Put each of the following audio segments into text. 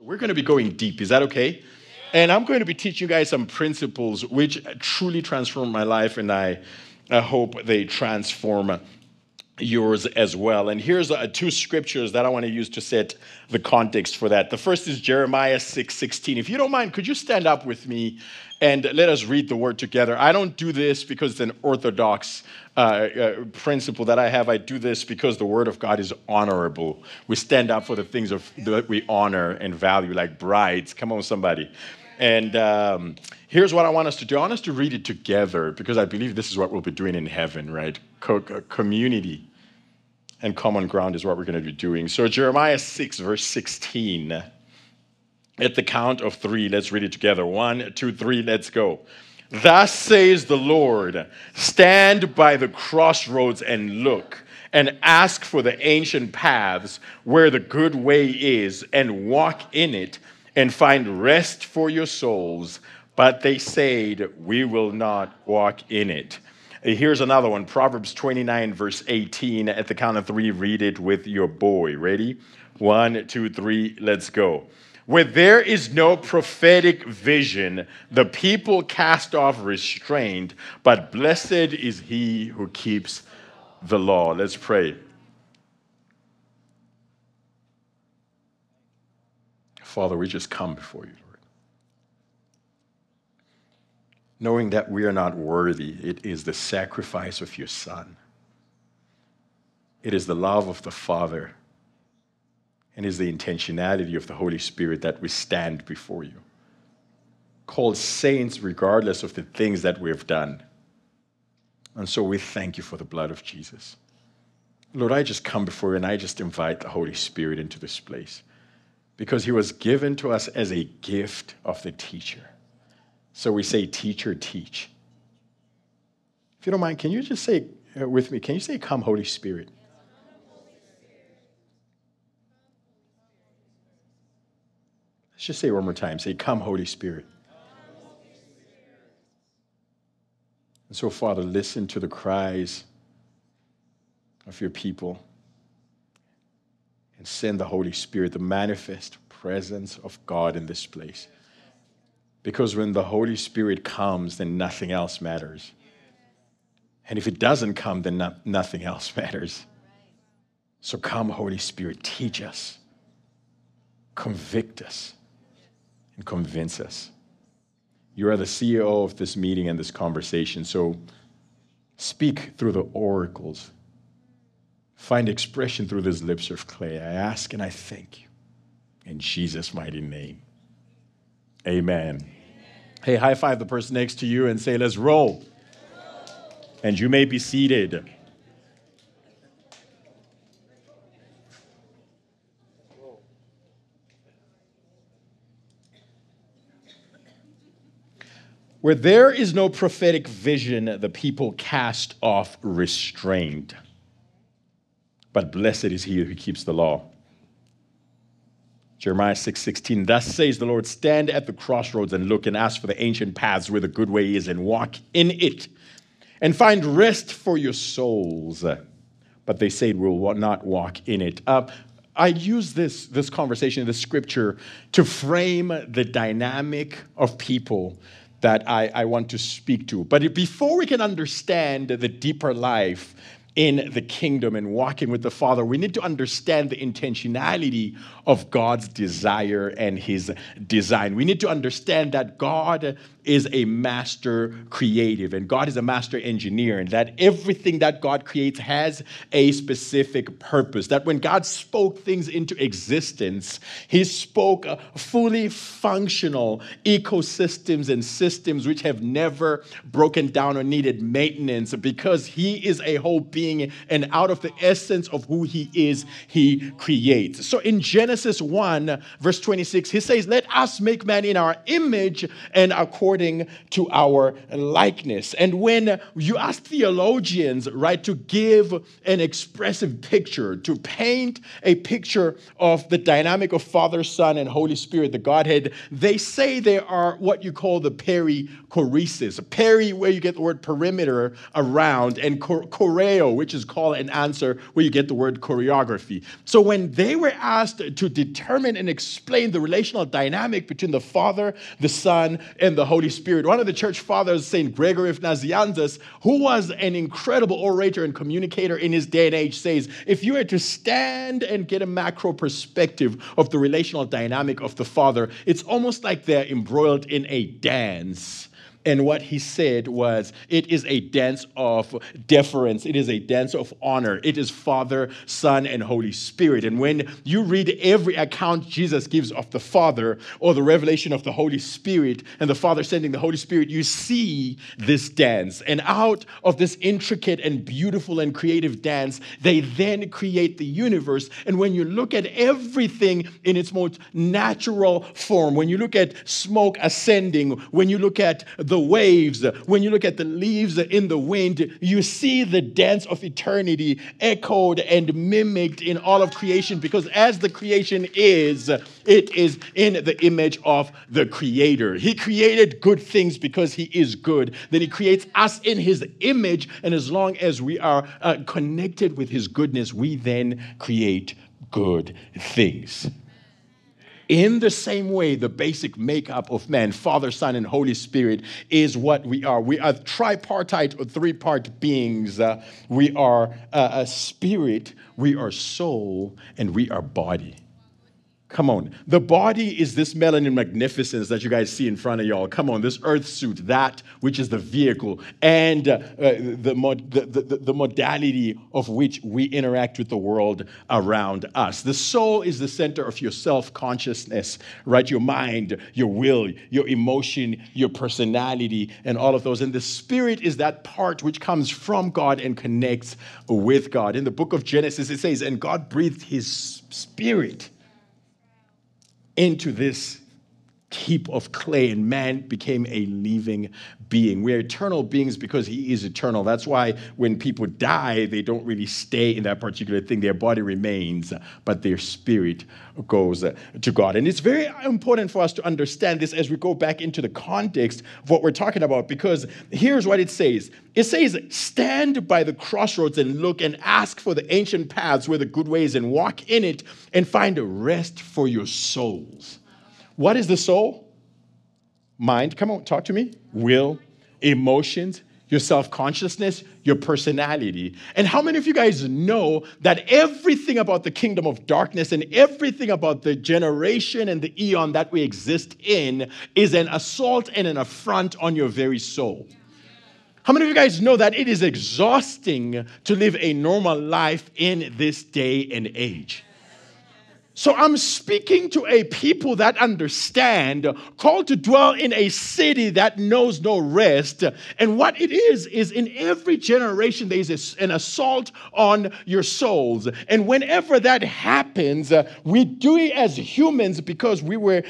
We're going to be going deep. Is that okay? And I'm going to be teaching you guys some principles which truly transform my life, and I hope they transform yours as well. And here's two scriptures that I want to use to set the context for that. The first is Jeremiah 6:16. If you don't mind, could you stand up with me and let us read the word together? I don't do this because it's an orthodox principle that I have. I do this because the word of God is honorable. We stand up for the things that we honor and value, like brides. Come on, somebody. And here's what I want us to do. I want us to read it together because I believe this is what we'll be doing in heaven, right? Community and common ground is what we're going to be doing. So Jeremiah 6, verse 16. At the count of 3, let's read it together. 1, 2, 3, let's go. Thus says the Lord, stand by the crossroads and look, and ask for the ancient paths where the good way is, and walk in it, and find rest for your souls. But they said, we will not walk in it. Here's another one, Proverbs 29, verse 18. At the count of 3, read it with your boy. Ready? 1, 2, 3, let's go. Where there is no prophetic vision, the people cast off restraint, but blessed is he who keeps the law. Let's pray. Father, we just come before you, Lord. Knowing that we are not worthy, it is the sacrifice of your Son. It is the love of the Father, and is the intentionality of the Holy Spirit that we stand before you. Called saints regardless of the things that we have done. And so we thank you for the blood of Jesus. Lord, I just come before you and I just invite the Holy Spirit into this place because he was given to us as a gift of the teacher. So we say, teacher, teach. If you don't mind, can you just say with me, can you say, come, Holy Spirit? Let's just say it one more time. Say, come, Holy Spirit. And so, Father, listen to the cries of your people and send the Holy Spirit, the manifest presence of God in this place. Because when the Holy Spirit comes, then nothing else matters. And if it doesn't come, then nothing else matters. So come, Holy Spirit, teach us, convict us, and convince us. You are the CEO of this meeting and this conversation, so speak through the oracles. Find expression through these lips of clay. I ask and I thank you. In Jesus' mighty name. Amen. Hey, high five the person next to you and say, let's roll. And you may be seated. Where there is no prophetic vision, the people cast off restraint. But blessed is he who keeps the law. Jeremiah 6:16, thus says the Lord, stand at the crossroads and look and ask for the ancient paths where the good way is and walk in it and find rest for your souls. But they said, we will not walk in it. I use this conversation, this scripture, to frame the dynamic of people that I want to speak to. But before we can understand the deeper life in the kingdom and walking with the Father, we need to understand the intentionality of God's desire and his design. We need to understand that God is a master creative and God is a master engineer, and that everything that God creates has a specific purpose. That when God spoke things into existence, he spoke fully functional ecosystems and systems which have never broken down or needed maintenance, because he is a whole being, and out of the essence of who he is, he creates. So in Genesis 1, verse 26, he says, let us make man in our image and according to our likeness. And when you ask theologians, right, to give an expressive picture, to paint a picture of the dynamic of Father, Son, and Holy Spirit, the Godhead, they say they are what you call the perichoresis. Peri, where you get the word perimeter, around, and choreo, show, which is call and answer, where you get the word choreography. So when they were asked to determine and explain the relational dynamic between the Father, the Son, and the Holy Spirit, one of the church fathers, St. Gregory of Nazianzus, who was an incredible orator and communicator in his day and age, says, if you were to stand and get a macro perspective of the relational dynamic of the Father, it's almost like they're embroiled in a dance. And what he said was, it is a dance of deference. It is a dance of honor. It is Father, Son, and Holy Spirit. And when you read every account Jesus gives of the Father or the revelation of the Holy Spirit and the Father sending the Holy Spirit, you see this dance. And out of this intricate and beautiful and creative dance, they then create the universe. And when you look at everything in its most natural form, when you look at smoke ascending, when you look at the waves, when you look at the leaves in the wind, you see the dance of eternity echoed and mimicked in all of creation, because as the creation is, it is in the image of the Creator. He created good things because He is good. Then He creates us in His image, and as long as we are connected with His goodness, we then create good things. In the same way, the basic makeup of man, Father, Son, and Holy Spirit, is what we are. We are tripartite or three-part beings. We are a spirit, we are soul, and we are body. Come on. The body is this melanin magnificence that you guys see in front of y'all. Come on, this earth suit, that which is the vehicle, and the modality of which we interact with the world around us. The soul is the center of your self-consciousness, right? Your mind, your will, your emotion, your personality, and all of those. And the spirit is that part which comes from God and connects with God. In the book of Genesis, it says, and God breathed His spirit into this heap of clay, and man became a living being. We're eternal beings because He is eternal. That's why when people die, they don't really stay in that particular thing. Their body remains, but their spirit goes to God. And it's very important for us to understand this as we go back into the context of what we're talking about, because here's what it says. It says, stand by the crossroads and look and ask for the ancient paths where the good ways, and walk in it and find a rest for your souls. What is the soul? Mind, come on, talk to me. Will, emotions, your self-consciousness, your personality. And how many of you guys know that everything about the kingdom of darkness and everything about the generation and the eon that we exist in is an assault and an affront on your very soul? How many of you guys know that it is exhausting to live a normal life in this day and age? So I'm speaking to a people that understand, called to dwell in a city that knows no rest. And what it is in every generation, there is an assault on your souls. And whenever that happens, we do it as humans because we were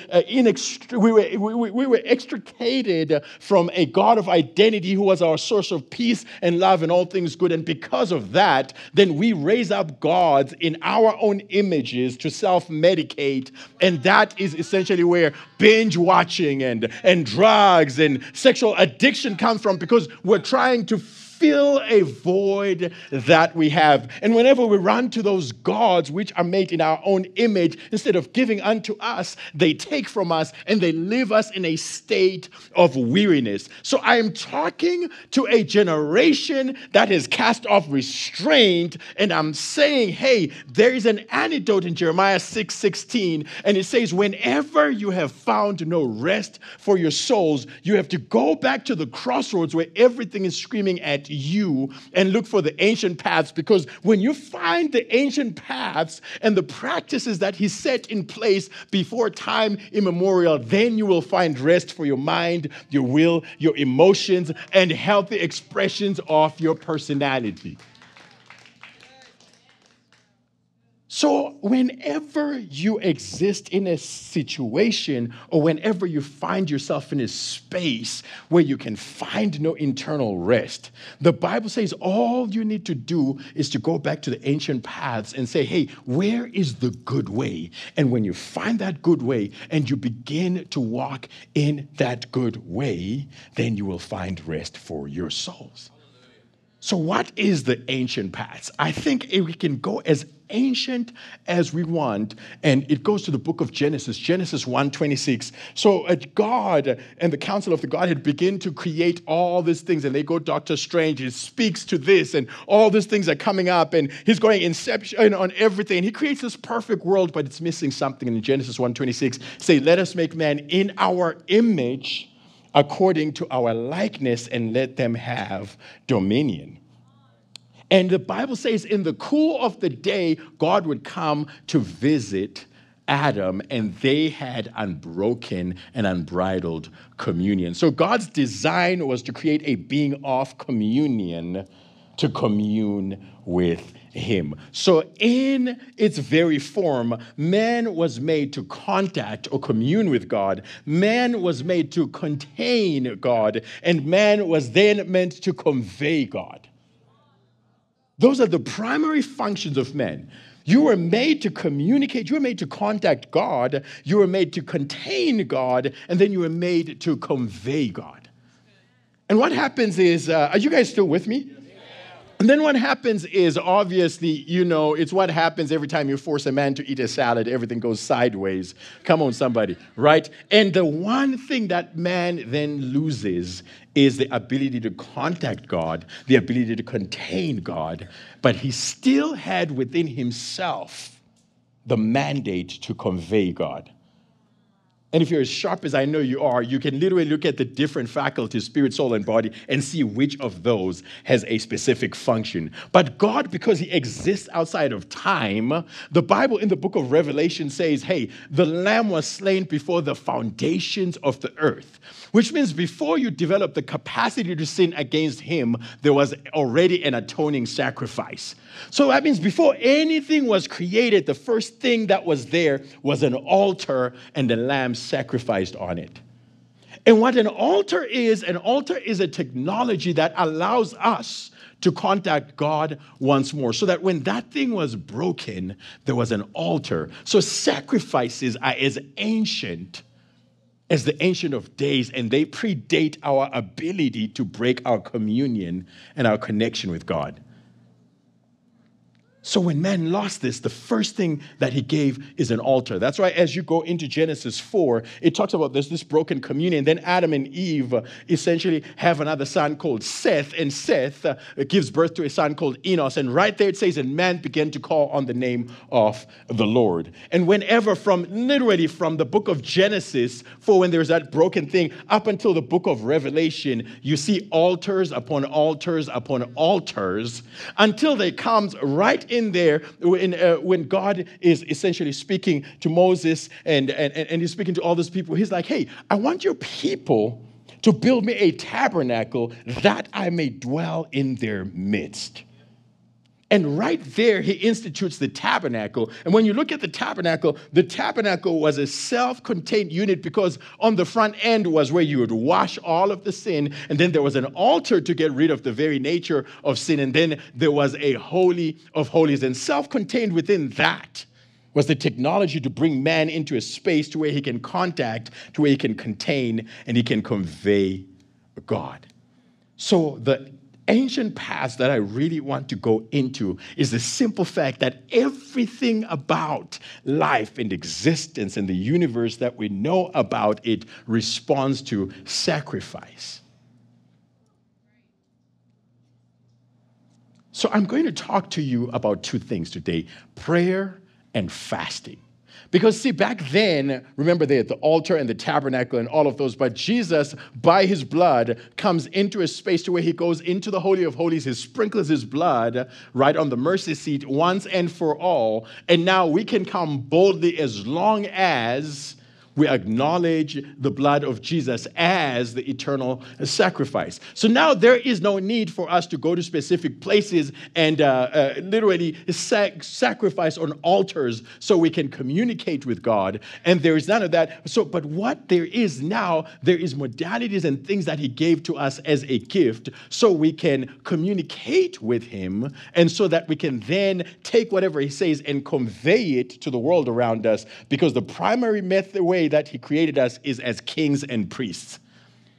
extricated from a God of identity who was our source of peace and love and all things good. And because of that, then we raise up gods in our own images to self-medicate, and that is essentially where binge watching and drugs and sexual addiction comes from, because we're trying to fill a void that we have. And whenever we run to those gods which are made in our own image, instead of giving unto us, they take from us and they leave us in a state of weariness. So I am talking to a generation that has cast off restraint, and I'm saying, hey, there is an antidote in Jeremiah 6:16, and it says, whenever you have found no rest for your souls, you have to go back to the crossroads where everything is screaming at you and look for the ancient paths, because when you find the ancient paths and the practices that He set in place before time immemorial, then you will find rest for your mind, your will, your emotions, and healthy expressions of your personality. So whenever you exist in a situation, or whenever you find yourself in a space where you can find no internal rest, the Bible says all you need to do is to go back to the ancient paths and say, hey, where is the good way? And when you find that good way and you begin to walk in that good way, then you will find rest for your souls. So what is the ancient past? I think we can go as ancient as we want, and it goes to the book of Genesis 1:26. So God and the council of the Godhead begin to create all these things, and they go Doctor Strange. He speaks to this, and all these things are coming up, and he's going inception on everything. He creates this perfect world, but it's missing something. In Genesis 1:26, say, "Let us make man in our image, according to our likeness, and let them have dominion." And the Bible says in the cool of the day, God would come to visit Adam, and they had unbroken and unbridled communion. So God's design was to create a being of communion, to commune with him. So in its very form, man was made to contact or commune with God. Man was made to contain God, and man was then meant to convey God. Those are the primary functions of man. You were made to communicate. You were made to contact God. You were made to contain God, and then you were made to convey God. And what happens is, are you guys still with me? And then what happens is, obviously, it's what happens every time you force a man to eat a salad. Everything goes sideways. Come on, somebody, right? And the one thing that man then loses is the ability to contact God, the ability to contain God. But he still had within himself the mandate to convey God. And if you're as sharp as I know you are, you can literally look at the different faculties, spirit, soul, and body, and see which of those has a specific function. But God, because he exists outside of time, the Bible in the book of Revelation says, hey, the Lamb was slain before the foundations of the earth, which means before you develop the capacity to sin against him, there was already an atoning sacrifice. So that means before anything was created, the first thing that was there was an altar and the lamb sacrificed on it. And what an altar is a technology that allows us to contact God once more, so that when that thing was broken, there was an altar. So sacrifices are as ancient as the Ancient of Days, and they predate our ability to break our communion and our connection with God. So when man lost this, the first thing that he gave is an altar. That's why as you go into Genesis 4, it talks about this broken communion. Then Adam and Eve essentially have another son called Seth, and Seth gives birth to a son called Enos. And right there it says, and man began to call on the name of the Lord. And whenever literally from the book of Genesis, for when there's that broken thing, up until the book of Revelation, you see altars upon altars upon altars, until they comes right in there when God is essentially speaking to Moses and he's speaking to all these people. He's like, hey, I want your people to build me a tabernacle that I may dwell in their midst. And right there, he institutes the tabernacle. And when you look at the tabernacle was a self-contained unit, because on the front end was where you would wash all of the sin. And then there was an altar to get rid of the very nature of sin. And then there was a holy of holies. And self-contained within that was the technology to bring man into a space to where he can contact, to where he can contain, and he can convey God. So the ancient past that I really want to go into is the simple fact that everything about life and existence and the universe that we know about it responds to sacrifice. So I'm going to talk to you about two things today: prayer and fasting. Because see, back then, remember they had the altar and the tabernacle and all of those, but Jesus, by his blood, comes into a space to where he goes into the Holy of Holies, he sprinkles his blood right on the mercy seat once and for all, and now we can come boldly as long as we acknowledge the blood of Jesus as the eternal sacrifice. So now there is no need for us to go to specific places and literally sacrifice on altars so we can communicate with God. And there is none of that. But what there is now, there is modalities and things that he gave to us as a gift so we can communicate with him, and so that we can then take whatever he says and convey it to the world around us, because the primary way that he created us is as kings and priests.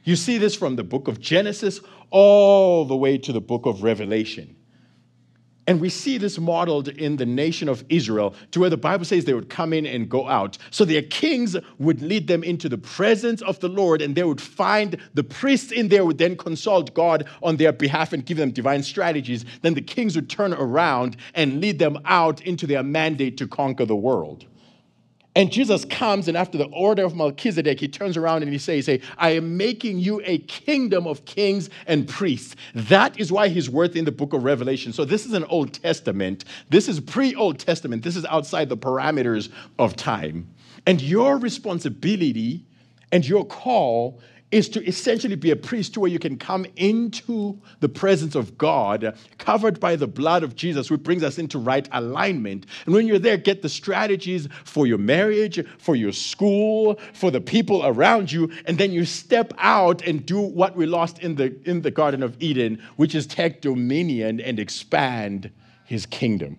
You see this from the book of Genesis all the way to the book of Revelation. And we see this modeled in the nation of Israel, to where the Bible says they would come in and go out. So their kings would lead them into the presence of the Lord, and they would find the priests in there would then consult God on their behalf and give them divine strategies. Then the kings would turn around and lead them out into their mandate to conquer the world. And Jesus comes, and after the order of Melchizedek, he turns around and he says, I am making you a kingdom of kings and priests. That is why he's worth in the book of Revelation. So this is an Old Testament. This is pre-Old Testament. This is outside the parameters of time. And your responsibility and your call is to essentially be a priest to where you can come into the presence of God, covered by the blood of Jesus, which brings us into right alignment. And when you're there, get the strategies for your marriage, for your school, for the people around you, and then you step out and do what we lost in the Garden of Eden, which is take dominion and expand his kingdom.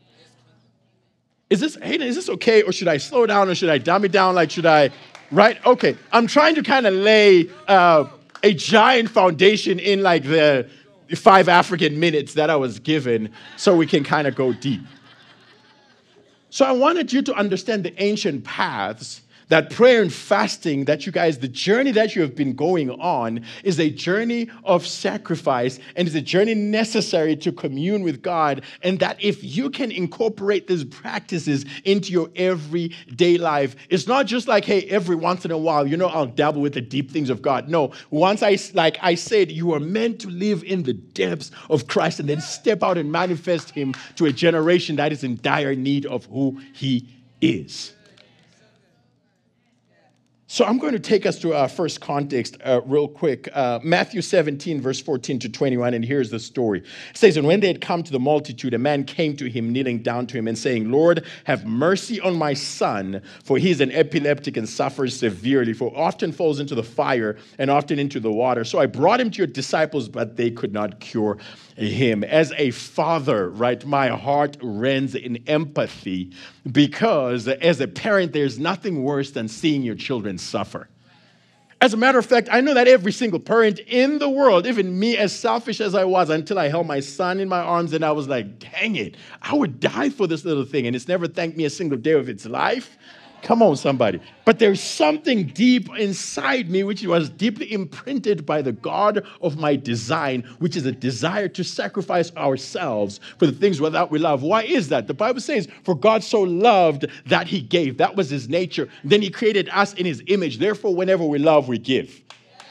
Is this okay, or should I slow down, or should I dumb it down? Right? Okay. I'm trying to kind of lay a giant foundation in like the 5 African minutes that I was given so we can kind of go deep. So I wanted you to understand the ancient paths, that prayer and fasting, that you guys, the journey that you have been going on is a journey of sacrifice, and is a journey necessary to commune with God. And that if you can incorporate these practices into your everyday life, it's not just like, hey, every once in a while, I'll dabble with the deep things of God. No, once I said, you are meant to live in the depths of Christ and then step out and manifest him to a generation that is in dire need of who he is. So I'm going to take us to our first context real quick. Matthew 17, verse 14 to 21, and here's the story. It says, and when they had come to the multitude, a man came to him, kneeling down to him and saying, Lord, have mercy on my son, for he is an epileptic and suffers severely, for often falls into the fire and often into the water. So I brought him to your disciples, but they could not cure him. As a father, right, my heart rends in empathy, because as a parent, there's nothing worse than seeing your children suffer. As a matter of fact, I know that every single parent in the world, even me, as selfish as I was, until I held my son in my arms and I was like, dang it, I would die for this little thing, and it's never thanked me a single day of its life. Come on, somebody. But there's something deep inside me which was deeply imprinted by the God of my design, which is a desire to sacrifice ourselves for the things without we love. Why is that? The Bible says, for God so loved that he gave. That was his nature. Then he created us in his image. Therefore, whenever we love, we give.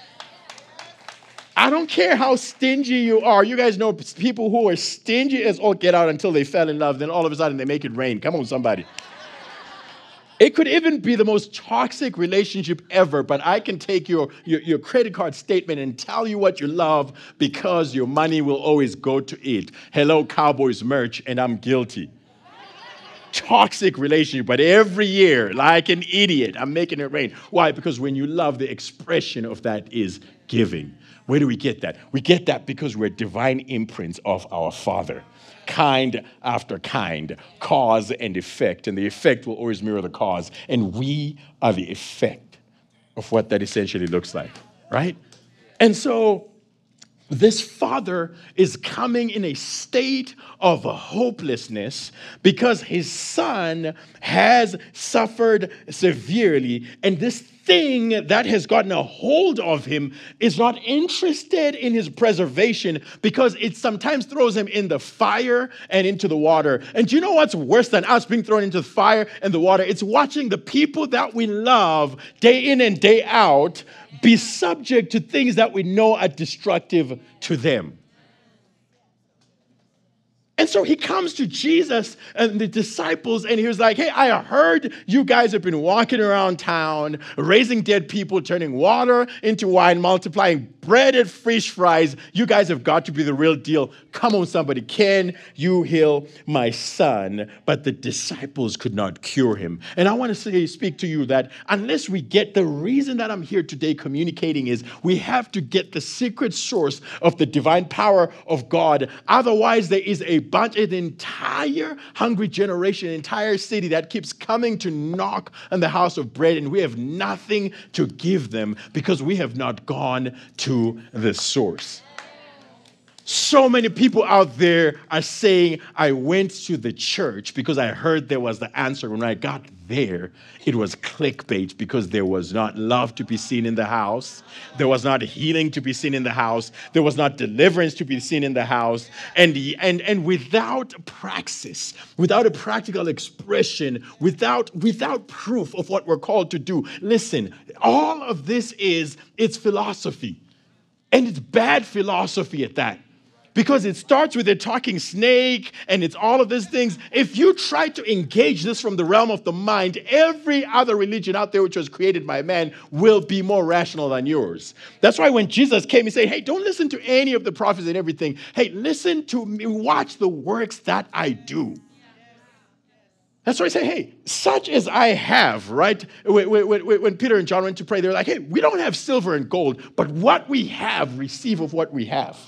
I don't care how stingy you are. You guys know people who are stingy as all get out until they fell in love. Then all of a sudden they make it rain. Come on, somebody. It could even be the most toxic relationship ever, but I can take your credit card statement and tell you what you love because your money will always go to it. Hello, Cowboys merch, and I'm guilty. Toxic relationship, but every year, like an idiot, I'm making it rain. Why? Because when you love, the expression of that is giving. Where do we get that? We get that because we're divine imprints of our Father. Kind after kind, cause and effect. And the effect will always mirror the cause. And we are the effect of what that essentially looks like, right? And so this father is coming in a state of hopelessness because his son has suffered severely, and this thing that has gotten a hold of him is not interested in his preservation because it sometimes throws him in the fire and into the water. And do you know what's worse than us being thrown into the fire and the water? It's watching the people that we love day in and day out be subject to things that we know are destructive to them. And so he comes to Jesus and the disciples, and he was like, hey, I heard you guys have been walking around town, raising dead people, turning water into wine, multiplying bread and fish fries. You guys have got to be the real deal. Come on, somebody. Can you heal my son? But the disciples could not cure him. And I want to speak to you that unless we get the reason that I'm here today communicating is we have to get the secret source of the divine power of God. Otherwise, there is a an entire hungry generation, an entire city that keeps coming to knock on the house of bread, and we have nothing to give them because we have not gone to the source. So many people out there are saying, I went to the church because I heard there was the answer. When I got there, it was clickbait because there was not love to be seen in the house. There was not healing to be seen in the house. There was not deliverance to be seen in the house. And without praxis, without a practical expression, without proof of what we're called to do. Listen, all of this it's philosophy. And it's bad philosophy at that. Because it starts with a talking snake and it's all of these things. If you try to engage this from the realm of the mind, every other religion out there which was created by man will be more rational than yours. That's why when Jesus came, he said, hey, don't listen to any of the prophets and everything. Hey, listen to me, watch the works that I do. That's why I say, hey, such as I have, right? When Peter and John went to pray, they were like, hey, we don't have silver and gold, but what we have, receive of what we have.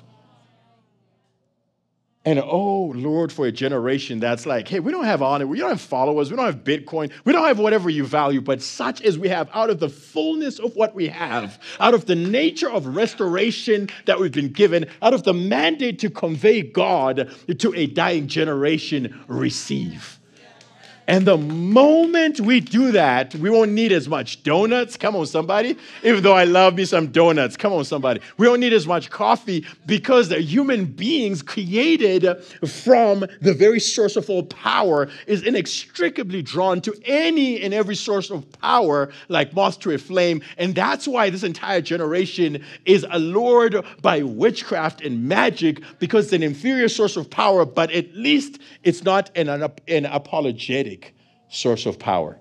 And oh, Lord, for a generation that's like, hey, we don't have honor, we don't have followers, we don't have Bitcoin, we don't have whatever you value, but such as we have out of the fullness of what we have, out of the nature of restoration that we've been given, out of the mandate to convey God to a dying generation, receive. And the moment we do that, we won't need as much donuts. Come on, somebody. Even though I love me some donuts. Come on, somebody. We don't need as much coffee because the human beings created from the very source of all power is inextricably drawn to any and every source of power like moth to a flame. And that's why this entire generation is allured by witchcraft and magic because it's an inferior source of power, but at least it's not an apologetic source of power.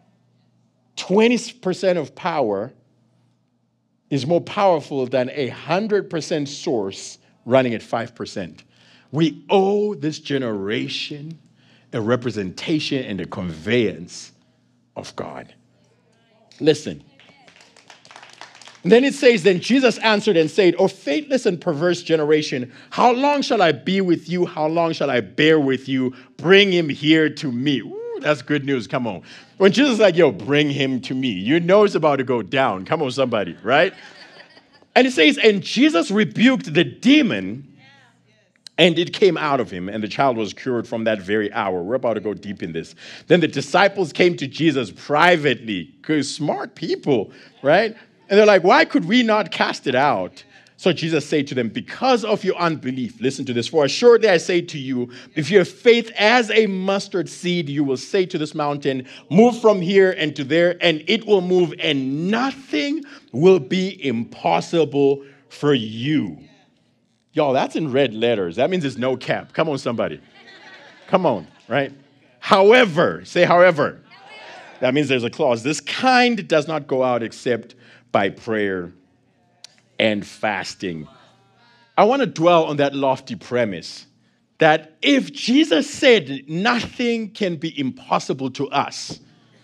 20% of power is more powerful than 100% source running at 5%. We owe this generation a representation and a conveyance of God. Listen. And then it says, then Jesus answered and said, O faithless and perverse generation, how long shall I be with you? How long shall I bear with you? Bring him here to me. Ooh, that's good news. Come on. When Jesus is like, yo, bring him to me, you know it's about to go down. Come on, somebody, right? And it says, and Jesus rebuked the demon, and it came out of him, and the child was cured from that very hour. We're about to go deep in this. Then the disciples came to Jesus privately, because smart people, right? And they're like, why could we not cast it out? So Jesus said to them, because of your unbelief, listen to this, for assuredly I say to you, if you have faith as a mustard seed, you will say to this mountain, move from here and to there, and it will move, and nothing will be impossible for you. Y'all, that's in red letters. That means there's no cap. Come on, somebody. Come on, right? However, say however. That means there's a clause. This kind does not go out except by prayer and fasting. I want to dwell on that lofty premise that if Jesus said nothing can be impossible to us,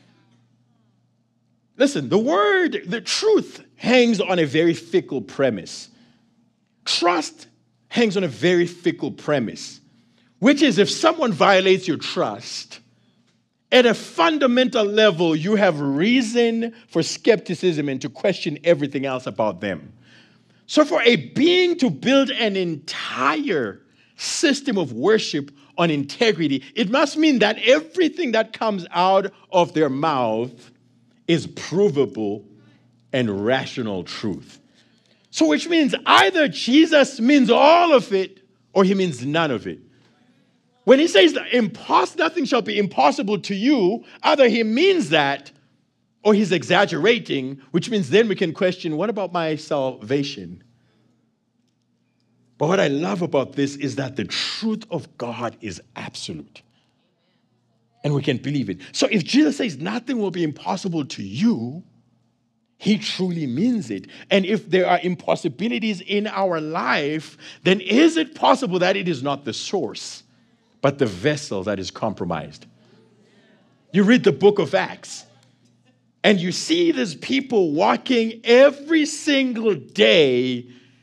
listen, the truth hangs on a very fickle premise. Trust hangs on a very fickle premise, which is if someone violates your trust, at a fundamental level, you have reason for skepticism and to question everything else about them. So for a being to build an entire system of worship on integrity, it must mean that everything that comes out of their mouth is provable and rational truth. So which means either Jesus means all of it or he means none of it. When he says that nothing shall be impossible to you, either he means that or he's exaggerating, which means then we can question, what about my salvation? But what I love about this is that the truth of God is absolute. And we can believe it. So if Jesus says nothing will be impossible to you, he truly means it. And if there are impossibilities in our life, then is it possible that it is not the source, but the vessel that is compromised? You read the book of Acts, and you see these people walking every single day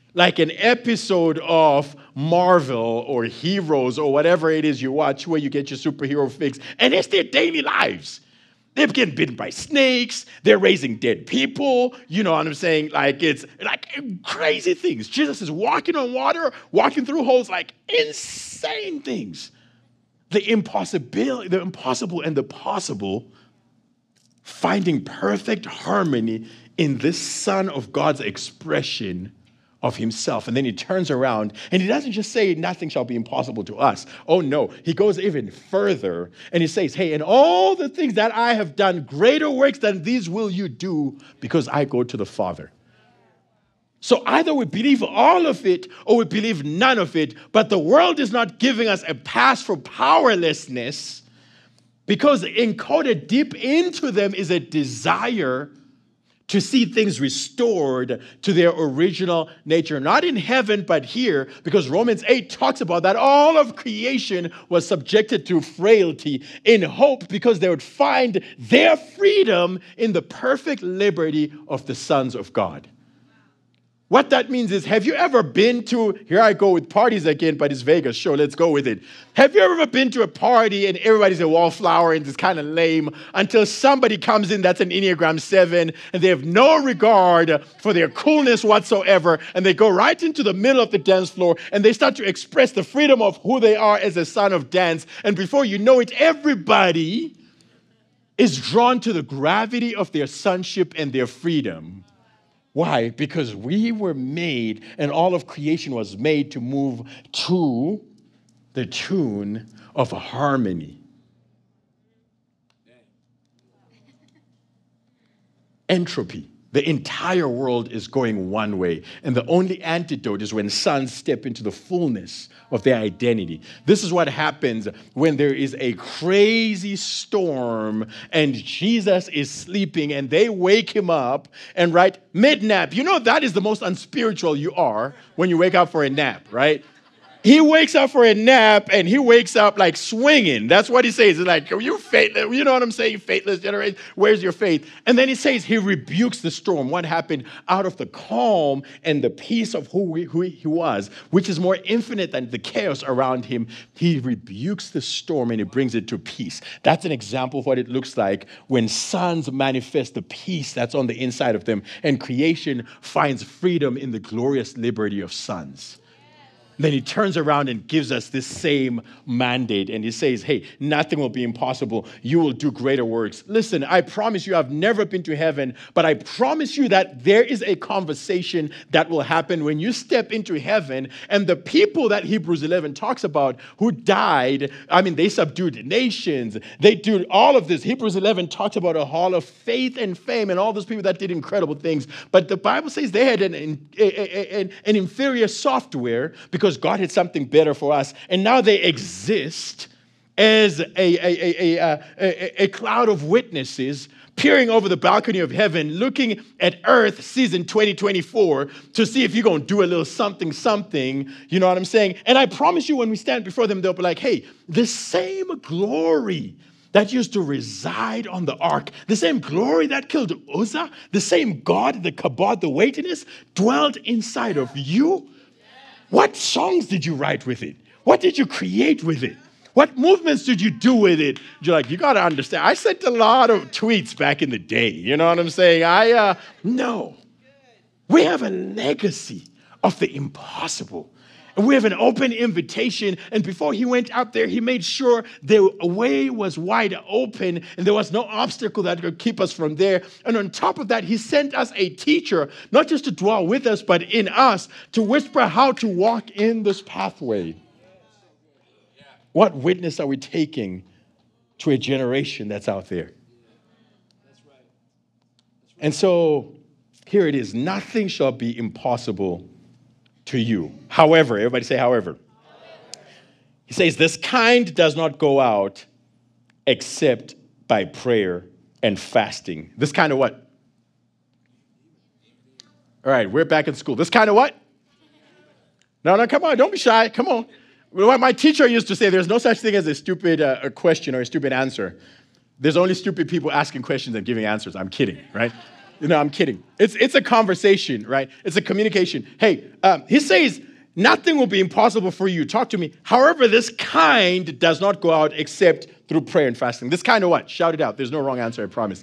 like an episode of Marvel or Heroes or whatever it is you watch where you get your superhero fix, and it's their daily lives. They're getting bitten by snakes. They're raising dead people. You know what I'm saying? Like, it's like crazy things. Jesus is walking on water, walking through holes, like insane things. The impossible and the possible, finding perfect harmony in this Son of God's expression of himself. And then he turns around and he doesn't just say nothing shall be impossible to us. Oh no, he goes even further and he says, hey, in all the things that I have done, greater works than these will you do because I go to the Father. So either we believe all of it or we believe none of it, but the world is not giving us a pass for powerlessness because encoded deep into them is a desire to see things restored to their original nature. Not in heaven, but here, because Romans 8 talks about that all of creation was subjected to frailty in hope because they would find their freedom in the perfect liberty of the sons of God. What that means is, have you ever been to, here I go with parties again, but it's Vegas, sure, let's go with it. Have you ever been to a party and everybody's a wallflower and it's kind of lame until somebody comes in that's an Enneagram 7 and they have no regard for their coolness whatsoever and they go right into the middle of the dance floor and they start to express the freedom of who they are as a son of dance, and before you know it, everybody is drawn to the gravity of their sonship and their freedom. Why? Because we were made, and all of creation was made to move to the tune of a harmony. Entropy. The entire world is going one way, and the only antidote is when sons step into the fullness of their identity. This is what happens when there is a crazy storm and Jesus is sleeping and they wake him up and right mid-nap. You know that is the most unspiritual you are when you wake up for a nap, right? He wakes up for a nap and he wakes up like swinging. That's what he says. It's like, are you faithless? You know what I'm saying? Faithless generation. Where's your faith? And then he says he rebukes the storm. What happened out of the calm and the peace of who he was, which is more infinite than the chaos around him. He rebukes the storm and he brings it to peace. That's an example of what it looks like when sons manifest the peace that's on the inside of them and creation finds freedom in the glorious liberty of sons. Then he turns around and gives us this same mandate. And he says, hey, nothing will be impossible. You will do greater works. Listen, I promise you, I've never been to heaven, but I promise you that there is a conversation that will happen when you step into heaven. And the people that Hebrews 11 talks about who died, they subdued nations. They did all of this. Hebrews 11 talks about a hall of faith and fame and all those people that did incredible things. But the Bible says they had an inferior software because God had something better for us. And now they exist as a cloud of witnesses peering over the balcony of heaven, looking at Earth season 2024 to see if you're going to do a little something, you know what I'm saying? And I promise you when we stand before them, they'll be like, hey, the same glory that used to reside on the ark, the same glory that killed Uzzah, the same God, the kabod, the weightiness, dwelt inside of you. What songs did you write with it? What did you create with it? What movements did you do with it? You're like, you got to understand. I sent a lot of tweets back in the day. You know what I'm saying? No. We have a legacy of the impossible. And we have an open invitation. And before he went out there, he made sure the way was wide open and there was no obstacle that could keep us from there. And on top of that, he sent us a teacher, not just to dwell with us, but in us, to whisper how to walk in this pathway. What witness are we taking to a generation that's out there? And so here it is. Nothing shall be impossible to you. However, everybody say however. He says, this kind does not go out except by prayer and fasting. This kind of what? All right, we're back in school. This kind of what? No, come on, don't be shy. Come on. What my teacher used to say, there's no such thing as a stupid question or a stupid answer. There's only stupid people asking questions and giving answers. I'm kidding, right? No, I'm kidding. It's a conversation, right? It's a communication. Hey, he says, nothing will be impossible for you. Talk to me. However, this kind does not go out except through prayer and fasting. This kind of what? Shout it out. There's no wrong answer, I promise.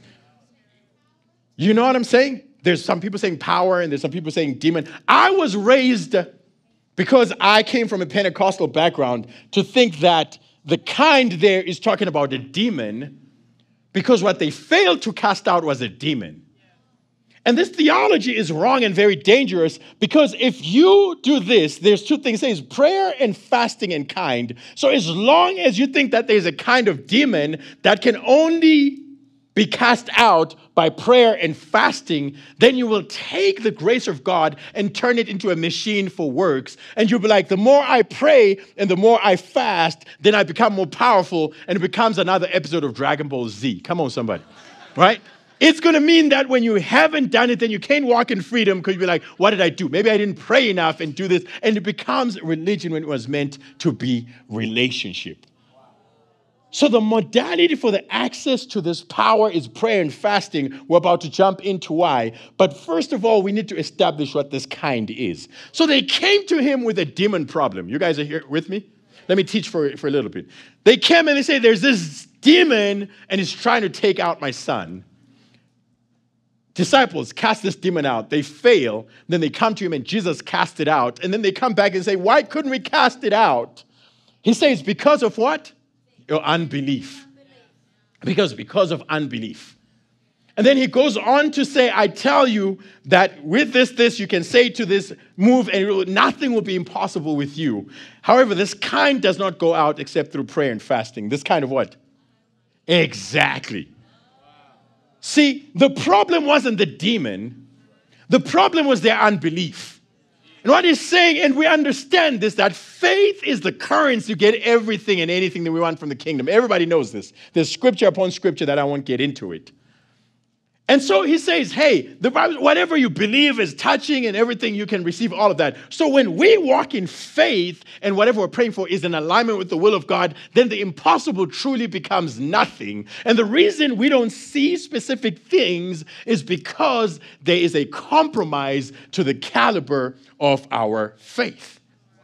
You know what I'm saying? There's some people saying power and there's some people saying demon. I was raised, because I came from a Pentecostal background, to think that the kind there is talking about a demon, because what they failed to cast out was a demon. And this theology is wrong and very dangerous, because if you do this, there's two things. It says prayer and fasting and kind. So as long as you think that there's a kind of demon that can only be cast out by prayer and fasting, then you will take the grace of God and turn it into a machine for works. And you'll be like, the more I pray and the more I fast, then I become more powerful, and it becomes another episode of Dragon Ball Z. Come on, somebody. Right? It's going to mean that when you haven't done it, then you can't walk in freedom, because you'll be like, what did I do? Maybe I didn't pray enough and do this. And it becomes religion when it was meant to be relationship. So the modality for the access to this power is prayer and fasting. We're about to jump into why. But first of all, we need to establish what this kind is. So they came to him with a demon problem. You guys are here with me? Let me teach for a little bit. They came and they say, there's this demon and he's trying to take out my son. Disciples cast this demon out. They fail. Then they come to him and Jesus cast it out. And then they come back and say, why couldn't we cast it out? He says, because of what? Your unbelief. Because of unbelief. And then he goes on to say, I tell you that with this, you can say to this, move, and nothing will be impossible with you. However, this kind does not go out except through prayer and fasting. This kind of what? Exactly. See, the problem wasn't the demon. The problem was their unbelief. And what he's saying, and we understand this, that faith is the currency to get everything and anything that we want from the kingdom. Everybody knows this. There's scripture upon scripture that I won't get into it. And so he says, hey, the Bible, whatever you believe is touching and everything, you can receive all of that. So when we walk in faith and whatever we're praying for is in alignment with the will of God, then the impossible truly becomes nothing. And the reason we don't see specific things is because there is a compromise to the caliber of our faith.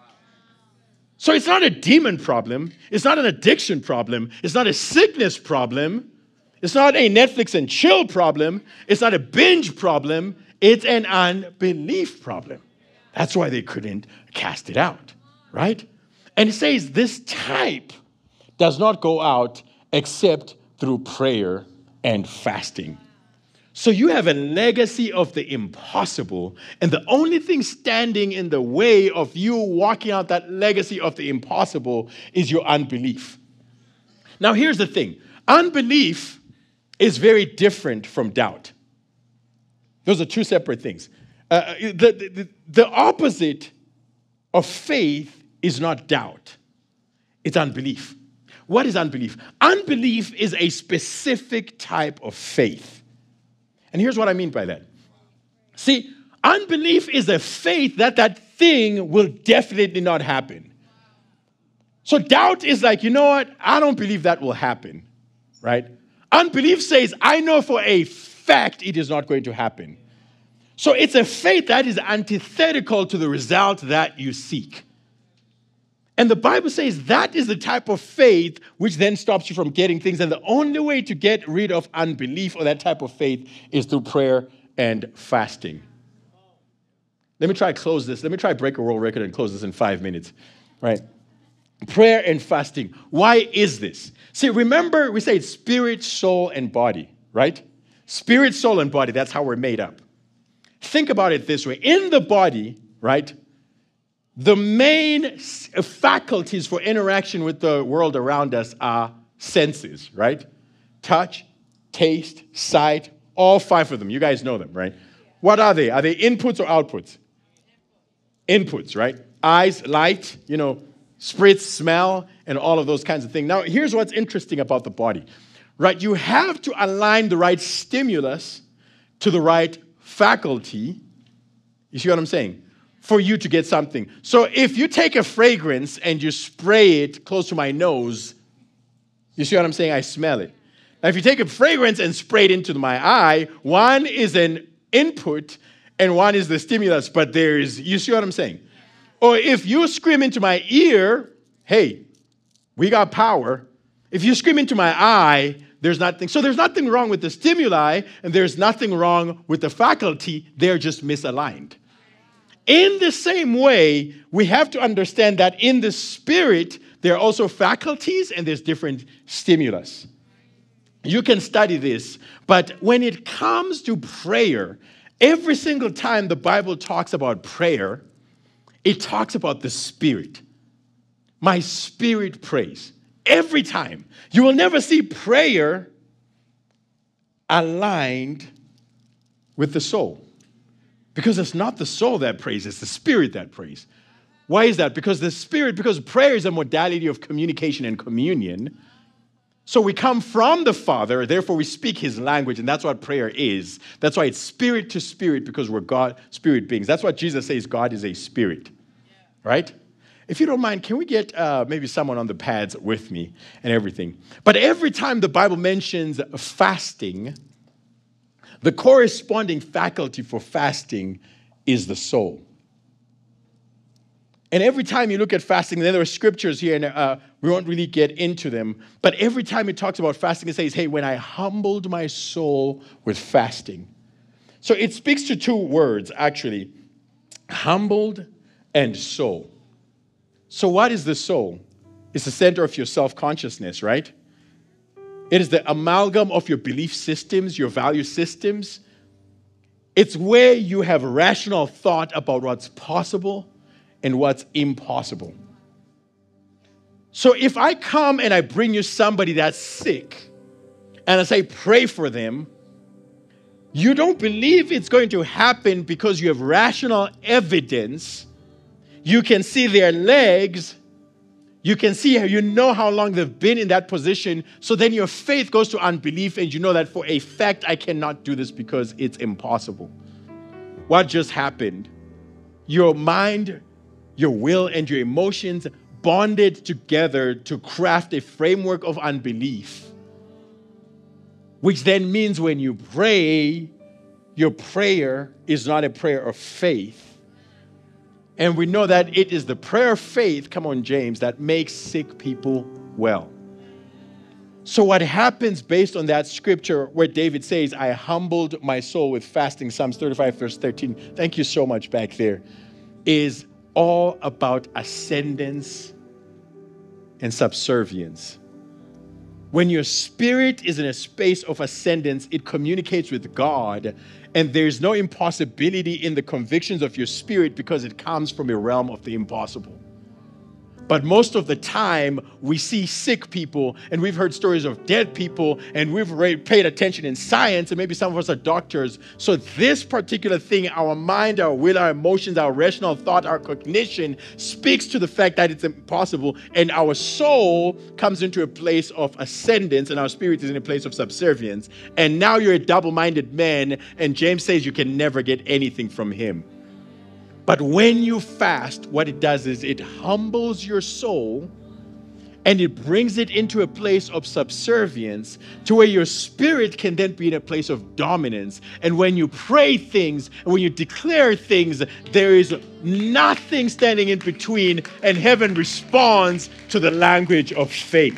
So it's not a demon problem. It's not an addiction problem. It's not a sickness problem. It's not a Netflix and chill problem. It's not a binge problem. It's an unbelief problem. That's why they couldn't cast it out, right? And it says this type does not go out except through prayer and fasting. So you have a legacy of the impossible, and the only thing standing in the way of you walking out that legacy of the impossible is your unbelief. Now here's the thing. Unbelief is very different from doubt. Those are two separate things. The opposite of faith is not doubt. It's unbelief. What is unbelief? Unbelief is a specific type of faith. And here's what I mean by that. See, unbelief is a faith that thing will definitely not happen. So doubt is like, you know what? I don't believe that will happen, right? Unbelief says, I know for a fact it is not going to happen. So it's a faith that is antithetical to the result that you seek. And the Bible says that is the type of faith which then stops you from getting things. And the only way to get rid of unbelief or that type of faith is through prayer and fasting. Let me try to close this. Let me try to break a world record and close this in 5 minutes, right? Prayer and fasting. Why is this? See, remember we say it's spirit, soul, and body, right? Spirit, soul, and body. That's how we're made up. Think about it this way. In the body, right, the main faculties for interaction with the world around us are senses, right? Touch, taste, sight, all 5 of them. You guys know them, right? What are they? Are they inputs or outputs? Inputs, right? Eyes, light, spritz, smell, and all of those kinds of things. Now, here's what's interesting about the body, right? You have to align the right stimulus to the right faculty. You see what I'm saying? For you to get something. So if you take a fragrance and you spray it close to my nose, you see what I'm saying? I smell it. Now, if you take a fragrance and spray it into my eye, one is an input and one is the stimulus, but you see what I'm saying? Or if you scream into my ear, hey, we got power. If you scream into my eye, there's nothing. So there's nothing wrong with the stimuli, and there's nothing wrong with the faculty. They're just misaligned. In the same way, we have to understand that in the spirit, there are also faculties and there's different stimulus. You can study this, but when it comes to prayer, every single time the Bible talks about prayer, it talks about the spirit. My spirit prays. Every time. You will never see prayer aligned with the soul. Because it's not the soul that prays, it's the spirit that prays. Why is that? Because prayer is a modality of communication and communion. So we come from the Father, therefore we speak his language, and that's what prayer is. That's why it's spirit to spirit, because we're God, spirit beings. That's what Jesus says, God is a spirit. Right? If you don't mind, can we get maybe someone on the pads with me and everything? But every time the Bible mentions fasting, the corresponding faculty for fasting is the soul. And every time you look at fasting, then there are scriptures here, and we won't really get into them, but every time it talks about fasting, it says, hey, when I humbled my soul with fasting. So it speaks to two words, actually, humbled and soul. So what is the soul? It's the center of your self-consciousness, right? It is the amalgam of your belief systems, your value systems. It's where you have rational thought about what's possible and what's impossible. So if I come and I bring you somebody that's sick, and I say, pray for them, you don't believe it's going to happen because you have rational evidence. You can see their legs. You can see how you know how long they've been in that position. So then your faith goes to unbelief, and you know that for a fact, I cannot do this because it's impossible. What just happened? Your mind, your will, and your emotions bonded together to craft a framework of unbelief, which then means when you pray, your prayer is not a prayer of faith. And we know that it is the prayer of faith, come on, James, that makes sick people well. So what happens based on that scripture where David says, I humbled my soul with fasting, Psalms 35, verse 13, thank you so much back there, is all about ascendance and subservience. When your spirit is in a space of ascendance, it communicates with God, and there's no impossibility in the convictions of your spirit because it comes from a realm of the impossible. But most of the time, we see sick people, and we've heard stories of dead people, and we've paid attention in science, and maybe some of us are doctors. So this particular thing, our mind, our will, our emotions, our rational thought, our cognition, speaks to the fact that it's impossible, and our soul comes into a place of ascendance, and our spirit is in a place of subservience. And now you're a double-minded man, and James says you can never get anything from him. But when you fast, what it does is it humbles your soul and it brings it into a place of subservience to where your spirit can then be in a place of dominance. And when you pray things and when you declare things, there is nothing standing in between, and heaven responds to the language of faith.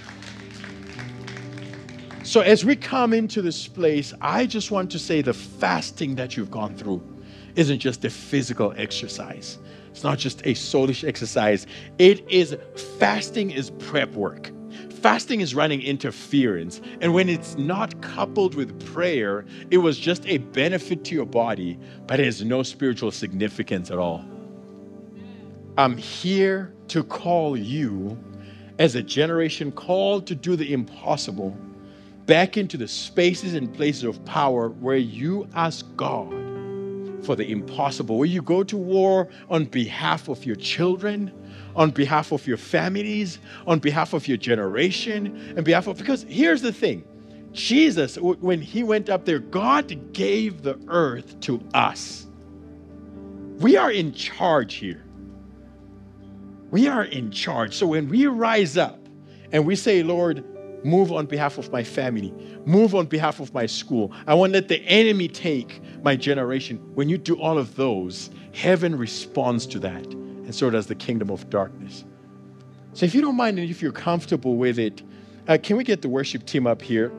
So as we come into this place, I just want to say the fasting that you've gone through isn't just a physical exercise. It's not just a soulish exercise. Fasting is prep work. Fasting is running interference. And when it's not coupled with prayer, it was just a benefit to your body, but it has no spiritual significance at all. I'm here to call you, as a generation called to do the impossible, back into the spaces and places of power where you ask God for the impossible, where you go to war on behalf of your children, on behalf of your families, on behalf of your generation, because here's the thing, Jesus, when he went up there, God gave the earth to us. We are in charge here. We are in charge. So when we rise up and we say, Lord, Move on behalf of my family. Move on behalf of my school. I won't let the enemy take my generation. When you do all of those, heaven responds to that. And so does the kingdom of darkness. So if you don't mind and if you're comfortable with it, can we get the worship team up here?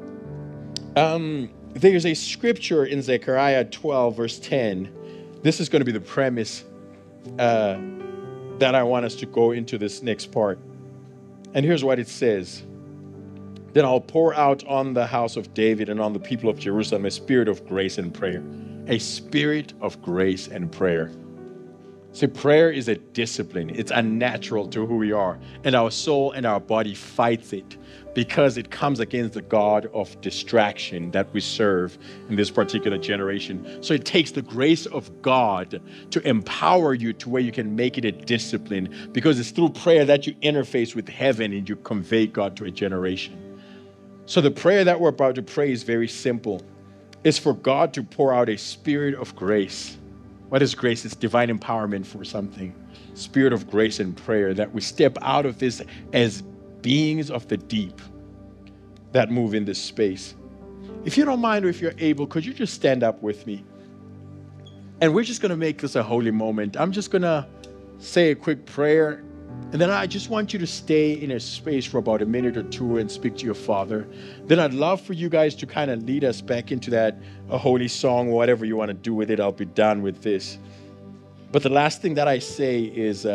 There's a scripture in Zechariah 12, verse 10. This is going to be the premise that I want us to go into this next part. And here's what it says. Then I'll pour out on the house of David and on the people of Jerusalem a spirit of grace and prayer. A spirit of grace and prayer. See, prayer is a discipline. It's unnatural to who we are. And our soul and our body fights it because it comes against the God of distraction that we serve in this particular generation. So it takes the grace of God to empower you to where you can make it a discipline, because it's through prayer that you interface with heaven and you convey God to a generation. So the prayer that we're about to pray is very simple. It's for God to pour out a spirit of grace. What is grace? It's divine empowerment for something. Spirit of grace and prayer, that we step out of this as beings of the deep that move in this space. If you don't mind, or if you're able, could you just stand up with me? And we're just going to make this a holy moment. I'm just going to say a quick prayer. And then I just want you to stay in a space for about a minute or two and speak to your Father. Then I'd love for you guys to kind of lead us back into that a holy song, or whatever you want to do with it. I'll be done with this. But the last thing that I say is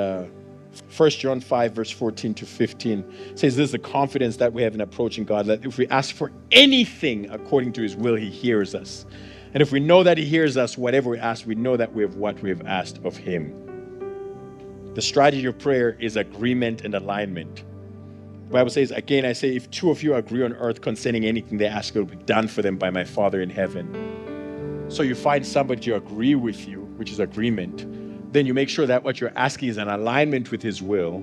1 John 5, verse 14 to 15. Says this is the confidence that we have in approaching God, that if we ask for anything according to his will, he hears us. And if we know that he hears us, whatever we ask, we know that we have what we have asked of him. The strategy of prayer is agreement and alignment. The Bible says, again, I say, if two of you agree on earth concerning anything they ask, it will be done for them by my Father in heaven. So you find somebody to agree with you, which is agreement. Then you make sure that what you're asking is in alignment with his will.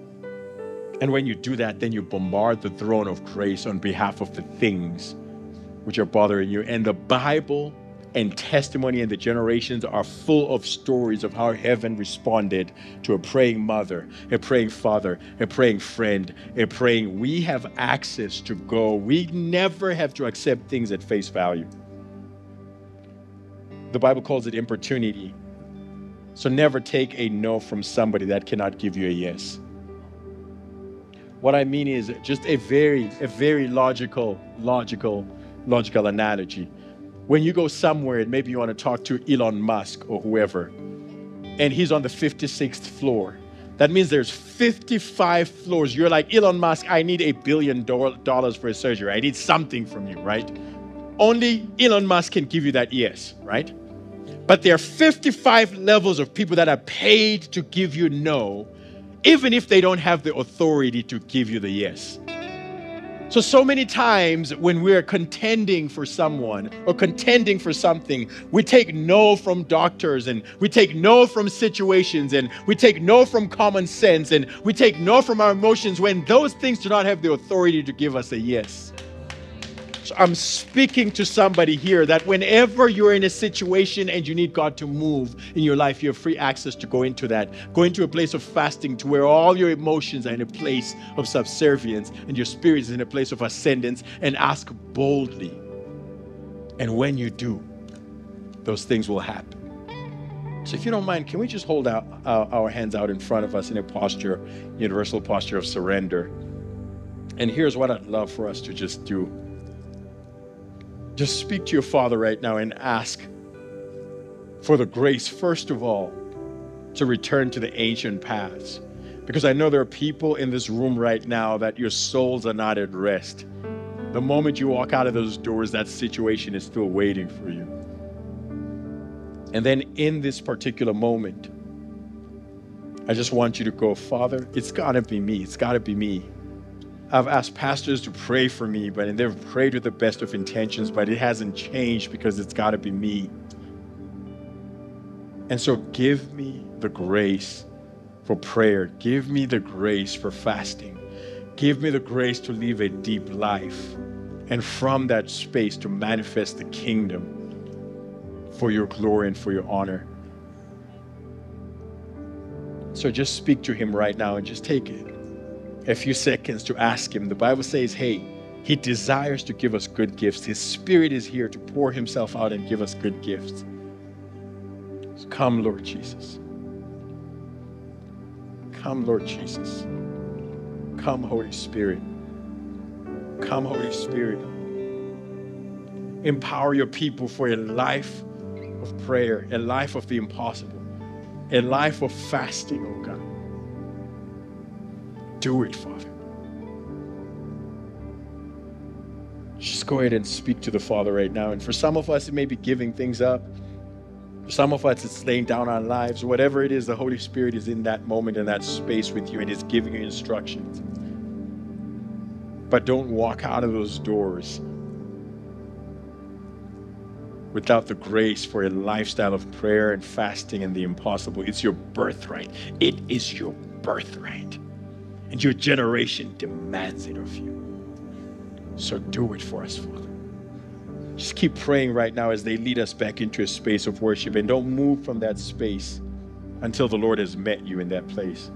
And when you do that, then you bombard the throne of grace on behalf of the things which are bothering you. And the Bible and testimony and the generations are full of stories of how heaven responded to a praying mother, a praying father, a praying friend, we have access to go. We never have to accept things at face value. The Bible calls it importunity. So never take a no from somebody that cannot give you a yes. What I mean is just a very logical analogy. When you go somewhere and maybe you want to talk to Elon Musk or whoever, and he's on the 56th floor, that means there's 55 floors. You're like, Elon Musk, I need $1 billion for a surgery. I need something from you, right? Only Elon Musk can give you that yes, right? But there are 55 levels of people that are paid to give you no, even if they don't have the authority to give you the yes. So many times when we're contending for someone or contending for something, we take no from doctors, and we take no from situations, and we take no from common sense, and we take no from our emotions, when those things do not have the authority to give us a yes. So I'm speaking to somebody here that whenever you're in a situation and you need God to move in your life, you have free access to go into that. Go into a place of fasting to where all your emotions are in a place of subservience and your spirit is in a place of ascendance, and ask boldly. And when you do, those things will happen. So if you don't mind, can we just hold out our hands out in front of us in a posture, universal posture of surrender? And here's what I'd love for us to just do. Just speak to your Father right now and ask for the grace, first of all, to return to the ancient paths. Because I know there are people in this room right now that your souls are not at rest. The moment you walk out of those doors, that situation is still waiting for you. And then in this particular moment, I just want you to go, Father, it's got to be me. It's got to be me. I've asked pastors to pray for me, and they've prayed with the best of intentions, but it hasn't changed because it's got to be me. And so give me the grace for prayer. Give me the grace for fasting. Give me the grace to live a deep life, and from that space to manifest the kingdom for your glory and for your honor. So just speak to him right now and just take it. a few seconds to ask him. The Bible says, hey, he desires to give us good gifts. His Spirit is here to pour himself out and give us good gifts. So come, Lord Jesus. Come, Lord Jesus. Come, Holy Spirit. Come, Holy Spirit. Empower your people for a life of prayer, a life of the impossible, a life of fasting, oh God. Do it, Father. Just go ahead and speak to the Father right now. And for some of us, it may be giving things up. For some of us, it's laying down our lives. Whatever it is, the Holy Spirit is in that moment, in that space with you, and is giving you instructions. But don't walk out of those doors without the grace for a lifestyle of prayer and fasting and the impossible. It's your birthright. It is your birthright. And your generation demands it of you. So do it for us, Father. Just keep praying right now as they lead us back into a space of worship, and don't move from that space until the Lord has met you in that place.